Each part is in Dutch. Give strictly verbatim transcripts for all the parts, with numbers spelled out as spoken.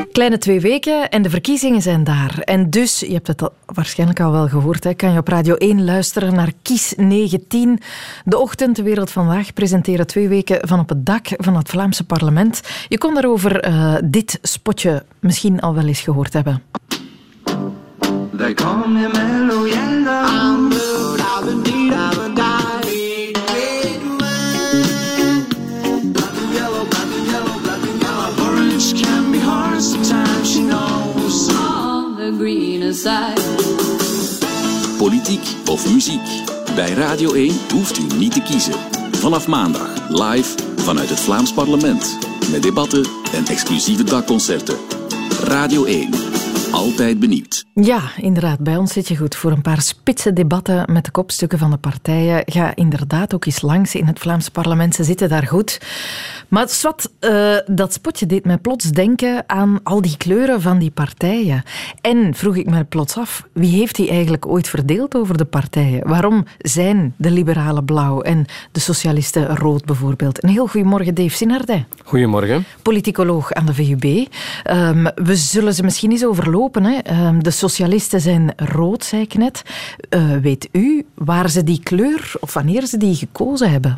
Kleine twee weken en de verkiezingen zijn daar. En dus, je hebt het al, waarschijnlijk al wel gehoord, hè, kan je op Radio één luisteren naar Kies negentien. De Ochtend, De Wereld Vandaag presenteren twee weken van op het dak van het Vlaamse parlement. Je kon daarover uh, dit spotje misschien al wel eens gehoord hebben. They call me Mellow Yellow. I'm blue, I've been deed, I've been died. Big man. Black and yellow, black and yellow, black and yellow. Orange can be hard sometimes, you know. So on the greener side. Politiek of muziek. Bij Radio één hoeft u niet te kiezen. Vanaf maandag live vanuit het Vlaams parlement. Met debatten en exclusieve dakconcerten. Radio één. Altijd benieuwd. Ja, inderdaad. Bij ons zit je goed voor een paar spitse debatten met de kopstukken van de partijen. Ga inderdaad ook eens langs in het Vlaams parlement. Ze zitten daar goed. Maar zwart, uh, dat spotje deed mij plots denken aan al die kleuren van die partijen. En vroeg ik me plots af, wie heeft die eigenlijk ooit verdeeld over de partijen? Waarom zijn de liberalen blauw en de socialisten rood bijvoorbeeld? Een heel goedemorgen, Dave Sinardij. Goedemorgen. Politicoloog aan de V U B. Um, we zullen ze misschien eens overlopen. Hè. Um, de socialisten zijn rood, zei ik net. Uh, weet u waar ze die kleur, of wanneer ze die gekozen hebben?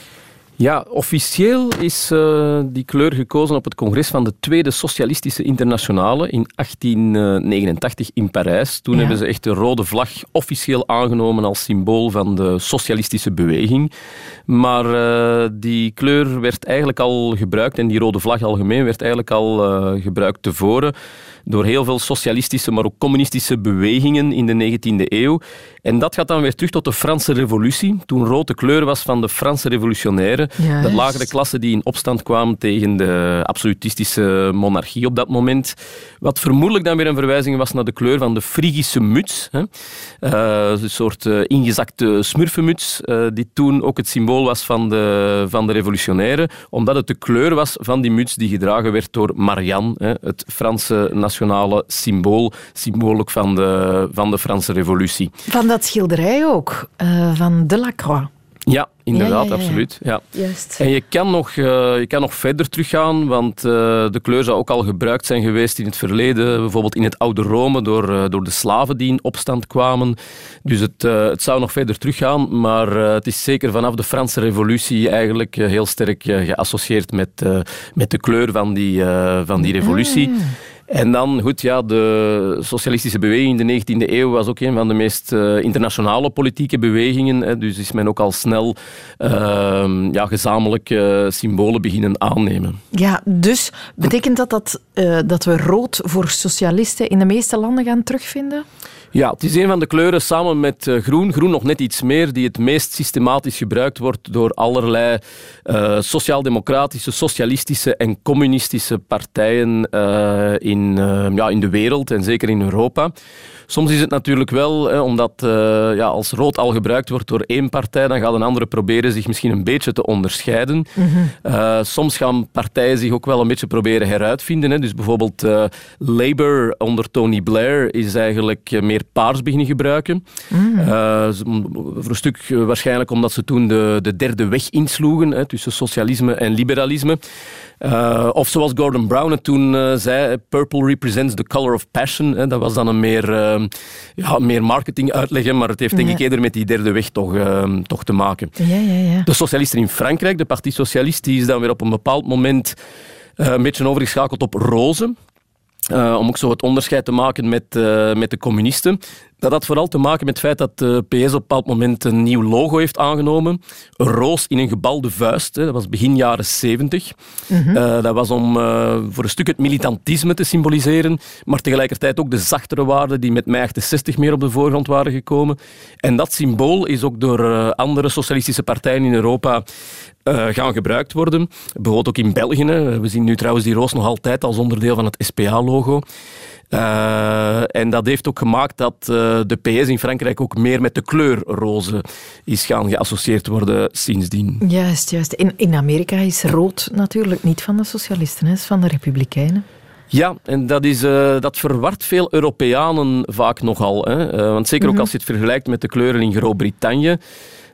Ja, officieel is uh, die kleur gekozen op het congres van de Tweede Socialistische Internationale in achttien negenentachtig in Parijs. Toen ja. hebben ze echt de rode vlag officieel aangenomen als symbool van de socialistische beweging. Maar uh, die kleur werd eigenlijk al gebruikt, en die rode vlag algemeen werd eigenlijk al uh, gebruikt tevoren door heel veel socialistische, maar ook communistische bewegingen in de negentiende eeuw. En dat gaat dan weer terug tot de Franse Revolutie, toen rood de kleur was van de Franse revolutionairen, Juist. de lagere klasse die in opstand kwamen tegen de absolutistische monarchie op dat moment. Wat vermoedelijk dan weer een verwijzing was naar de kleur van de Frigische muts. Hè. Uh, een soort uh, ingezakte smurfenmuts, uh, die toen ook het symbool was van de, van de revolutionairen, omdat het de kleur was van die muts die gedragen werd door Marianne, hè, het Franse nationale symbool, symbool ook van de, van de Franse Revolutie. Van dat schilderij ook, uh, van Delacroix. Ja, inderdaad, ja, ja, ja. absoluut. Ja. Juist. En je kan, nog, uh, je kan nog verder teruggaan, want uh, de kleur zou ook al gebruikt zijn geweest in het verleden, bijvoorbeeld in het oude Rome, door, uh, door de slaven die in opstand kwamen. Dus het, uh, het zou nog verder teruggaan, maar uh, het is zeker vanaf de Franse Revolutie eigenlijk uh, heel sterk uh, geassocieerd met, uh, met de kleur van die, uh, van die revolutie. Mm. En dan, goed, ja, de socialistische beweging in de negentiende eeuw was ook een van de meest uh, internationale politieke bewegingen. Hè, dus is men ook al snel uh, ja, gezamenlijk uh, symbolen beginnen aannemen. Ja, dus betekent dat dat, uh, dat we rood voor socialisten in de meeste landen gaan terugvinden? Ja, het is een van de kleuren samen met uh, groen, groen nog net iets meer, die het meest systematisch gebruikt wordt door allerlei uh, sociaal-democratische, socialistische en communistische partijen uh, in, uh, ja, in de wereld en zeker in Europa. Soms is het natuurlijk wel, eh, omdat uh, ja, als rood al gebruikt wordt door één partij, dan gaan een andere proberen zich misschien een beetje te onderscheiden. Mm-hmm. Uh, soms gaan partijen zich ook wel een beetje proberen heruitvinden. Hè. Dus bijvoorbeeld uh, Labour onder Tony Blair is eigenlijk uh, meer paars beginnen gebruiken. Mm. Uh, voor een stuk uh, waarschijnlijk omdat ze toen de, de derde weg insloegen, hè, tussen socialisme en liberalisme. Uh, of zoals Gordon Brown het toen uh, zei, purple represents the color of passion. Hè. Dat was dan een meer, uh, ja, meer marketing uitleg, maar het heeft denk ja. ik eerder met die derde weg toch, uh, toch te maken. Ja, ja, ja. De socialisten in Frankrijk, de Parti Socialiste, die is dan weer op een bepaald moment uh, een beetje overgeschakeld op roze. Uh, om ook zo het onderscheid te maken met, uh, met de communisten. Dat had vooral te maken met het feit dat de P S op een bepaald moment een nieuw logo heeft aangenomen. Een roos in een gebalde vuist. Hè. Dat was begin jaren zeventig. Mm-hmm. Uh, dat was om uh, voor een stuk het militantisme te symboliseren, maar tegelijkertijd ook de zachtere waarden die met mei achtenzestig meer op de voorgrond waren gekomen. En dat symbool is ook door uh, andere socialistische partijen in Europa uh, gaan gebruikt worden. Bijvoorbeeld ook in België. Hè. We zien nu trouwens die roos nog altijd als onderdeel van het S P A-logo. Uh, en dat heeft ook gemaakt dat uh, de P S in Frankrijk ook meer met de kleur roze is gaan geassocieerd worden sindsdien. Juist, juist. In, in Amerika is rood natuurlijk niet van de socialisten, het is van de republikeinen. Ja, en dat, is, uh, dat verwart veel Europeanen vaak nogal. Hè? Uh, want zeker mm-hmm. ook als je het vergelijkt met de kleuren in Groot-Brittannië.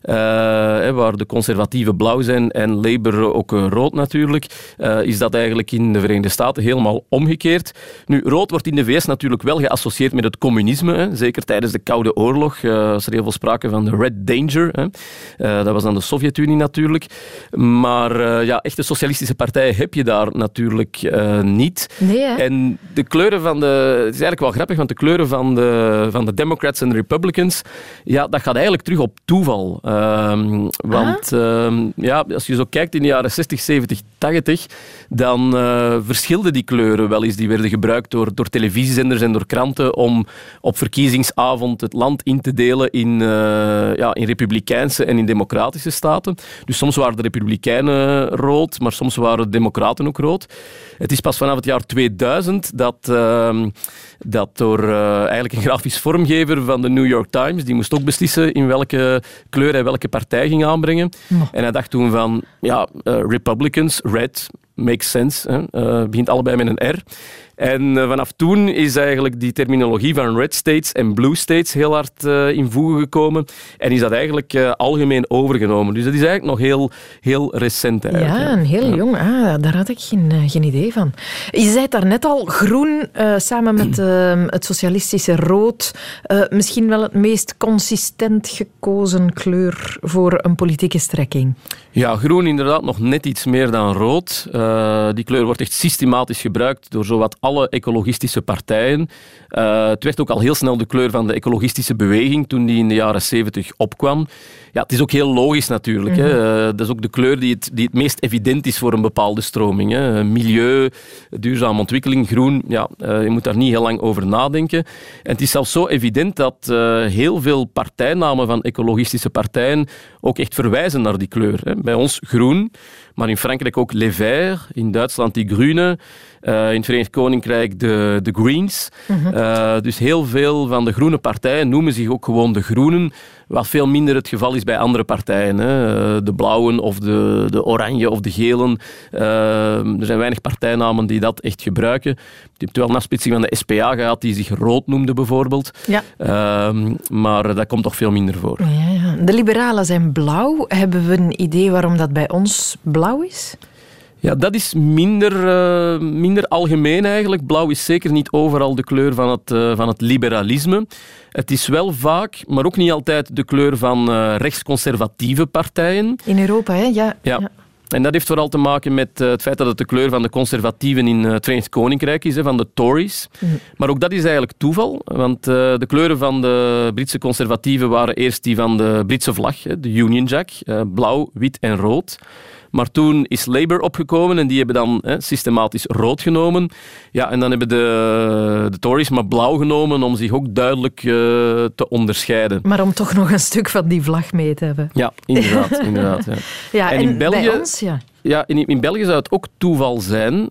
uh, waar de conservatieven blauw zijn en Labour ook uh, rood natuurlijk, uh, is dat eigenlijk in de Verenigde Staten helemaal omgekeerd. Nu, rood wordt in de V S natuurlijk wel geassocieerd met het communisme, hè. Zeker tijdens de Koude Oorlog uh, was er heel veel sprake van de Red Danger. Hè. Uh, dat was dan de Sovjet-Unie natuurlijk. Maar uh, ja, echte socialistische partijen heb je daar natuurlijk uh, niet. Nee, hè? En de kleuren van de... Het is eigenlijk wel grappig, want de kleuren van de, van de Democrats en de Republicans, ja, dat gaat eigenlijk terug op toeval. Um, want ah. um, ja, als je zo kijkt in de jaren zestig, zeventig, tachtig, dan uh, verschilden die kleuren wel eens. Die werden gebruikt door, door televisiezenders en door kranten om op verkiezingsavond het land in te delen in, uh, ja, in republikeinse en in democratische staten. Dus soms waren de republikeinen rood, maar soms waren de democraten ook rood. Het is pas vanaf het jaar tweeduizend dat, uh, dat door uh, eigenlijk een grafisch vormgever van de New York Times, die moest ook beslissen in welke kleur hij welke partij ging aanbrengen. Oh. En hij dacht toen van, ja, uh, Republicans, red, makes sense. Hè? Uh, begint allebei met een R. En uh, vanaf toen is eigenlijk die terminologie van red states en blue states heel hard uh, in voege gekomen. En is dat eigenlijk uh, algemeen overgenomen. Dus dat is eigenlijk nog heel, heel recent. Eigenlijk, ja, een heel ja. jong. Ah, daar had ik geen, uh, geen idee van. Je zei het daarnet al, groen uh, samen met uh, het socialistische rood. Uh, misschien wel het meest consistent gekozen kleur voor een politieke strekking. Ja, groen inderdaad nog net iets meer dan rood. Uh, die kleur wordt echt systematisch gebruikt door zowat alle ecologistische partijen. Uh, het werd ook al heel snel de kleur van de ecologistische beweging toen die in de jaren zeventig opkwam. Ja, het is ook heel logisch natuurlijk. Mm-hmm. Hè. Uh, dat is ook de kleur die het, die het meest evident is voor een bepaalde stroming. Hè. Milieu, duurzame ontwikkeling, groen, ja, uh, je moet daar niet heel lang over nadenken. En het is zelfs zo evident dat uh, heel veel partijnamen van ecologistische partijen ook echt verwijzen naar die kleur. Hè. Bij ons groen, maar in Frankrijk ook Les Verts, in Duitsland die Groene, uh, in het Verenigd Koninkrijk de, de Greens. Mm-hmm. Uh, dus heel veel van de groene partijen noemen zich ook gewoon de Groenen, wat veel minder het geval is bij andere partijen. Hè. De blauwen of de, de oranje of de gelen. Uh, er zijn weinig partijnamen die dat echt gebruiken. Je hebt wel een afsplitsing van de S P A gehad die zich rood noemde bijvoorbeeld. Ja. Uh, maar dat komt toch veel minder voor. Ja, ja. De liberalen zijn blauw. Hebben we een idee waarom dat bij ons blauw is? Ja, dat is minder, uh, minder algemeen eigenlijk. Blauw is zeker niet overal de kleur van het, uh, van het liberalisme. Het is wel vaak, maar ook niet altijd de kleur van uh, rechtsconservatieve partijen. In Europa, hè? Ja. ja. ja. En dat heeft vooral te maken met uh, het feit dat het de kleur van de conservatieven in uh, het Verenigd Koninkrijk is, hè, van de Tories. Mm. Maar ook dat is eigenlijk toeval, want uh, de kleuren van de Britse conservatieven waren eerst die van de Britse vlag, hè, de Union Jack, uh, blauw, wit en rood. Maar toen is Labour opgekomen en die hebben dan hè, systematisch rood genomen. Ja, en dan hebben de, de Tories maar blauw genomen om zich ook duidelijk uh, te onderscheiden. Maar om toch nog een stuk van die vlag mee te hebben. Ja, inderdaad. inderdaad ja. Ja, en, en in België, bij ons, ja. Ja, in, in België zou het ook toeval zijn.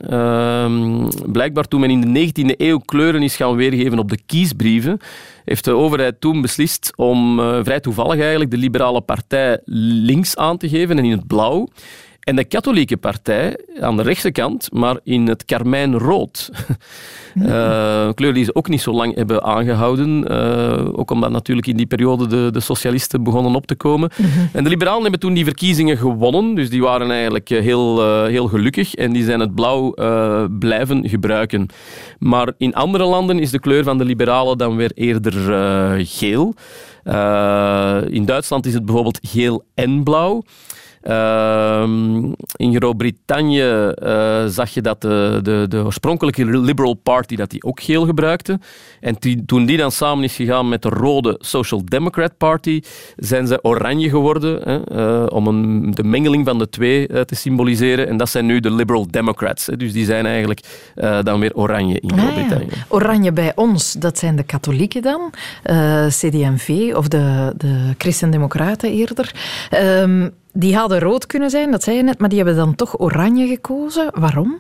Uh, blijkbaar toen men in de negentiende eeuw kleuren is gaan weergeven op de kiesbrieven, heeft de overheid toen beslist om uh, vrij toevallig eigenlijk de liberale partij links aan te geven en in het blauw. En de katholieke partij aan de rechtse kant, maar in het karmijnrood. Mm. Uh, een kleur die ze ook niet zo lang hebben aangehouden. Uh, ook omdat natuurlijk in die periode de, de socialisten begonnen op te komen. Mm-hmm. En de liberalen hebben toen die verkiezingen gewonnen. Dus die waren eigenlijk heel, uh, heel gelukkig. En die zijn het blauw uh, blijven gebruiken. Maar in andere landen is de kleur van de liberalen dan weer eerder uh, geel. Uh, in Duitsland is het bijvoorbeeld geel en blauw. Uh, in Groot-Brittannië uh, zag je dat de, de, de oorspronkelijke Liberal Party dat die ook geel gebruikte. En die, toen die dan samen is gegaan met de rode Social Democrat Party, zijn ze oranje geworden, hè, uh, om een, de mengeling van de twee uh, te symboliseren. En dat zijn nu de Liberal Democrats. Hè, dus die zijn eigenlijk uh, dan weer oranje in Groot-Brittannië. Ah, ja. Oranje bij ons, dat zijn de katholieken dan, uh, C D en V of de, de Christen-Democraten eerder. Um, Die hadden rood kunnen zijn, dat zei je net, maar die hebben dan toch oranje gekozen. Waarom?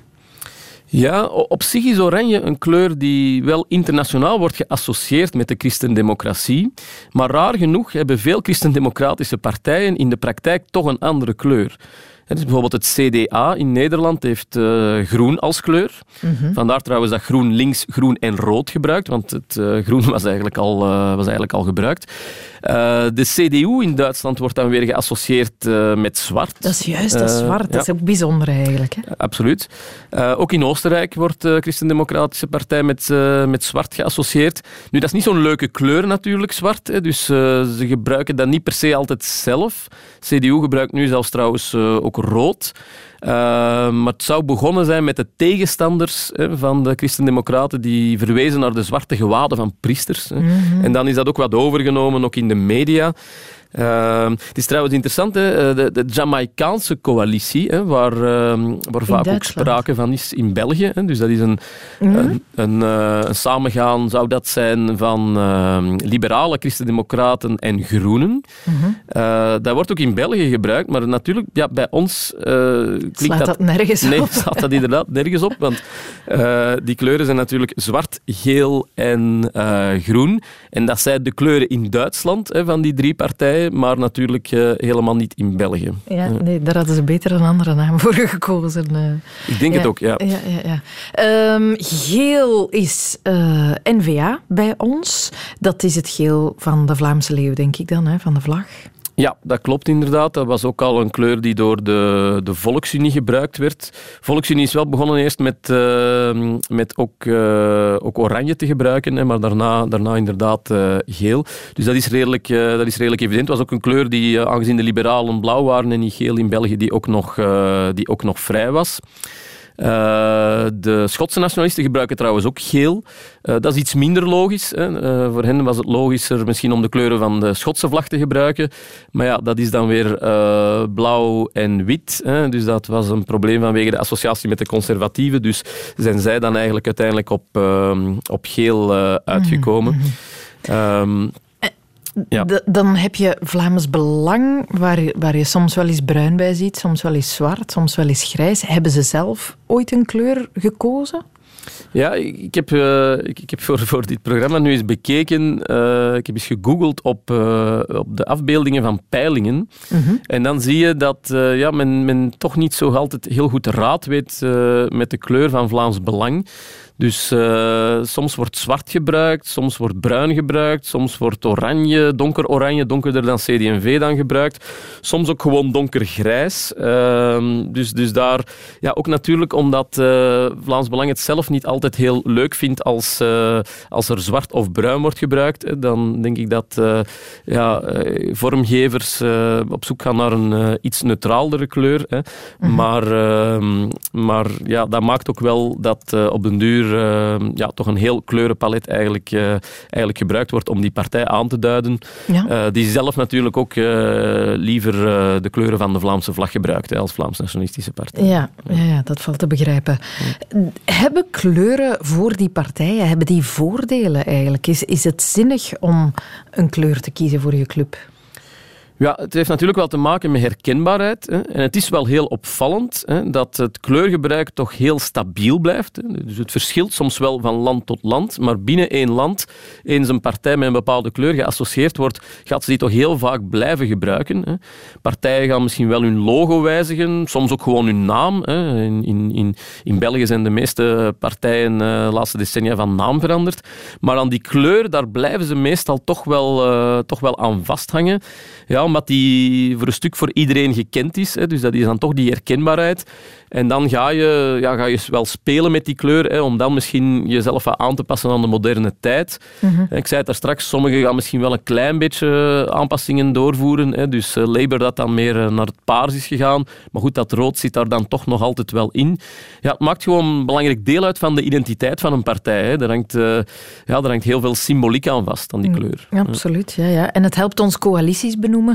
Ja, op zich is oranje een kleur die wel internationaal wordt geassocieerd met de christendemocratie. Maar raar genoeg hebben veel christendemocratische partijen in de praktijk toch een andere kleur. Dus bijvoorbeeld het C D A in Nederland heeft uh, groen als kleur. Mm-hmm. Vandaar trouwens dat groen links, groen en rood gebruikt, want het uh, groen was eigenlijk al, uh, was eigenlijk al gebruikt. Uh, de C D U in Duitsland wordt dan weer geassocieerd uh, met zwart. Dat is juist, dat is zwart. Uh, dat ja. is ook bijzonder eigenlijk. Hè? Absoluut. Uh, ook in Oostenrijk wordt de Christen-Democratische Partij met, uh, met zwart geassocieerd. Nu, dat is niet zo'n leuke kleur natuurlijk, zwart. Hè, dus uh, ze gebruiken dat niet per se altijd zelf. C D U gebruikt nu zelfs trouwens uh, ook rood. Uh, maar het zou begonnen zijn met de tegenstanders hè, van de Christen-Democraten die verwezen naar de zwarte gewaden van priesters. Hè. Mm-hmm. En dan is dat ook wat overgenomen, ook in de media. Uh, het is trouwens interessant, hè, de, de Jamaicaanse coalitie, hè, waar, uh, waar vaak ook sprake van is in België. Hè, dus dat is een, mm-hmm. een, een, uh, een samengaan, zou dat zijn, van uh, liberale Christen-Democraten en Groenen. Mm-hmm. Uh, dat wordt ook in België gebruikt, maar natuurlijk ja, bij ons uh, klinkt slaat dat... dat nergens nee, op. Nee, slaat dat inderdaad nergens op, want uh, die kleuren zijn natuurlijk zwart, geel en uh, groen. En dat zijn de kleuren in Duitsland hè, van die drie partijen, maar natuurlijk uh, helemaal niet in België. Ja, nee, daar hadden ze beter een andere naam voor gekozen. Uh. Ik denk ja, het ook, ja. ja, ja, ja. Um, geel is uh, N V A bij ons. Dat is het geel van de Vlaamse leeuw, denk ik dan, hè, van de vlag. Ja, dat klopt inderdaad. Dat was ook al een kleur die door de, de Volksunie gebruikt werd. Volksunie is wel begonnen eerst met, uh, met ook, uh, ook oranje te gebruiken, hè, maar daarna, daarna inderdaad uh, geel. Dus dat is, redelijk, uh, dat is redelijk evident. Het was ook een kleur die, uh, aangezien de liberalen blauw waren en niet geel in België, die ook nog, uh, die ook nog vrij was. Uh, de Schotse nationalisten gebruiken trouwens ook geel. Uh, dat is iets minder logisch. Hè. Uh, voor hen was het logischer misschien om de kleuren van de Schotse vlag te gebruiken. Maar ja, dat is dan weer uh, blauw en wit. Hè. Dus dat was een probleem vanwege de associatie met de conservatieven. Dus zijn zij dan eigenlijk uiteindelijk op, uh, op geel uh, uitgekomen. Mm-hmm. Um, Ja. De, dan heb je Vlaams Belang, waar, waar je soms wel eens bruin bij ziet, soms wel eens zwart, soms wel eens grijs. Hebben ze zelf ooit een kleur gekozen? Ja, ik heb, uh, ik, ik heb voor, voor dit programma nu eens bekeken. Uh, ik heb eens gegoogeld op, uh, op de afbeeldingen van peilingen. Mm-hmm. En dan zie je dat uh, ja, men, men toch niet zo altijd heel goed raad weet uh, met de kleur van Vlaams Belang. Dus uh, soms wordt zwart gebruikt, soms wordt bruin gebruikt, soms wordt oranje, donker oranje, donkerder dan C D en V dan gebruikt. Soms ook gewoon donkergrijs. Uh, dus, dus daar, ja, ook natuurlijk omdat uh, Vlaams Belang het zelf niet altijd heel leuk vindt als, uh, als er zwart of bruin wordt gebruikt. Hè, dan denk ik dat uh, ja, uh, vormgevers uh, op zoek gaan naar een uh, iets neutraalere kleur. Hè. Mm-hmm. Maar, uh, maar ja, dat maakt ook wel dat uh, op den duur Uh, ja, toch een heel kleurenpalet eigenlijk, uh, eigenlijk gebruikt wordt om die partij aan te duiden. Ja. Uh, die zelf natuurlijk ook uh, liever uh, de kleuren van de Vlaamse vlag gebruikt hè, als Vlaams Nationalistische Partij. Ja, ja, ja, dat valt te begrijpen. Ja. Hebben kleuren voor die partijen, hebben die voordelen eigenlijk? Is, is het zinnig om een kleur te kiezen voor je club? Ja, het heeft natuurlijk wel te maken met herkenbaarheid. Hè. En het is wel heel opvallend hè, dat het kleurgebruik toch heel stabiel blijft. Hè. Dus het verschilt soms wel van land tot land, maar binnen één land, eens een partij met een bepaalde kleur geassocieerd wordt, gaat ze die toch heel vaak blijven gebruiken. Hè. Partijen gaan misschien wel hun logo wijzigen, soms ook gewoon hun naam. Hè. In, in, in, in België zijn de meeste partijen de uh, laatste decennia van naam veranderd. Maar aan die kleur, daar blijven ze meestal toch wel, uh, toch wel aan vasthangen. Ja, omdat die voor een stuk voor iedereen gekend is. Hè. Dus dat is dan toch die herkenbaarheid. En dan ga je, ja, ga je wel spelen met die kleur, hè, om dan misschien jezelf wat aan te passen aan de moderne tijd. Mm-hmm. Ik zei het daar straks, sommigen gaan misschien wel een klein beetje aanpassingen doorvoeren. Hè. Dus uh, Labour dat dan meer naar het paars is gegaan. Maar goed, dat rood zit daar dan toch nog altijd wel in. Ja, het maakt gewoon een belangrijk deel uit van de identiteit van een partij. Hè. Er hangt, uh, ja, er hangt heel veel symboliek aan vast, aan die kleur. Ja, absoluut, ja, ja. En het helpt ons coalities benoemen.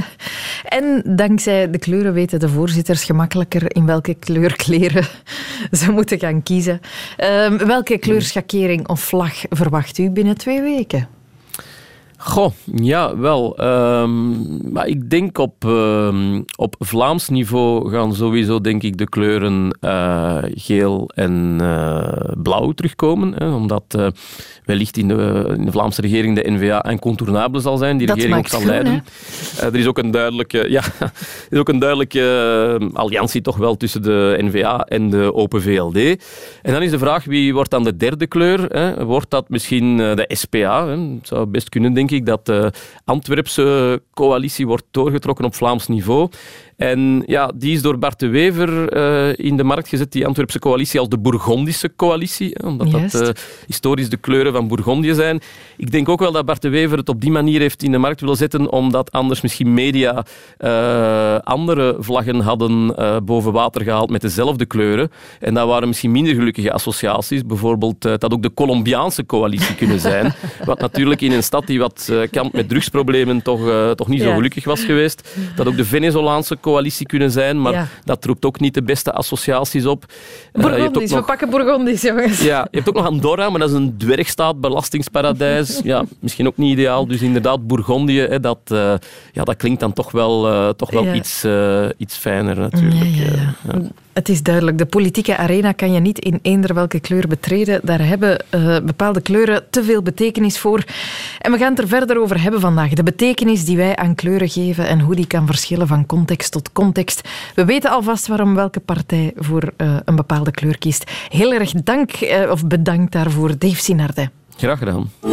En dankzij de kleuren weten de voorzitters gemakkelijker in welke kleur kleren ze moeten gaan kiezen. Uh, welke kleurschakering of vlag verwacht u binnen twee weken? Goh, ja, wel. Um, maar ik denk op, um, op Vlaams niveau gaan sowieso, denk ik, de kleuren uh, geel en uh, blauw terugkomen. Hè, omdat uh, wellicht in de, in de Vlaamse regering de N V A incontournabel zal zijn, die dat regering ook zal groen, leiden. Uh, er is ook een duidelijke, ja, er is ook een duidelijke uh, alliantie toch wel tussen de N V A en de Open V L D. En dan is de vraag, wie wordt dan de derde kleur? Hè? Wordt dat misschien uh, de S P A? Hè? Het zou best kunnen, denk ik. Dat de Antwerpse coalitie wordt doorgetrokken op Vlaams niveau. En ja, die is door Bart de Wever uh, in de markt gezet, die Antwerpse coalitie, als de Bourgondische coalitie. Hè, omdat Juist. dat uh, historisch de kleuren van Bourgondië zijn. Ik denk ook wel dat Bart de Wever het op die manier heeft in de markt willen zetten, omdat anders misschien media uh, andere vlaggen hadden uh, boven water gehaald met dezelfde kleuren. En dat waren misschien minder gelukkige associaties. Bijvoorbeeld, uh, dat ook de Colombiaanse coalitie kunnen zijn. Wat natuurlijk in een stad die wat uh, kampt met drugsproblemen toch, uh, toch niet zo ja. gelukkig was geweest. Dat ook de Venezolaanse coalitie kunnen zijn, maar ja. dat roept ook niet de beste associaties op. Bourgondisch, uh, nog... we pakken Bourgondisch, jongens. Ja, je hebt ook nog Andorra, maar dat is een dwergstaat, belastingsparadijs. Ja, misschien ook niet ideaal. Dus inderdaad, Bourgondië, hè, dat, uh, ja, dat klinkt dan toch wel, uh, toch wel ja. iets, uh, iets fijner natuurlijk. Ja, ja, ja. Ja. Het is duidelijk, de politieke arena kan je niet in eender welke kleur betreden. Daar hebben uh, bepaalde kleuren te veel betekenis voor. En we gaan het er verder over hebben vandaag. De betekenis die wij aan kleuren geven en hoe die kan verschillen van context tot context. We weten alvast waarom welke partij voor uh, een bepaalde kleur kiest. Heel erg dank, uh, of bedankt daarvoor, Dave Sinardet. Graag gedaan.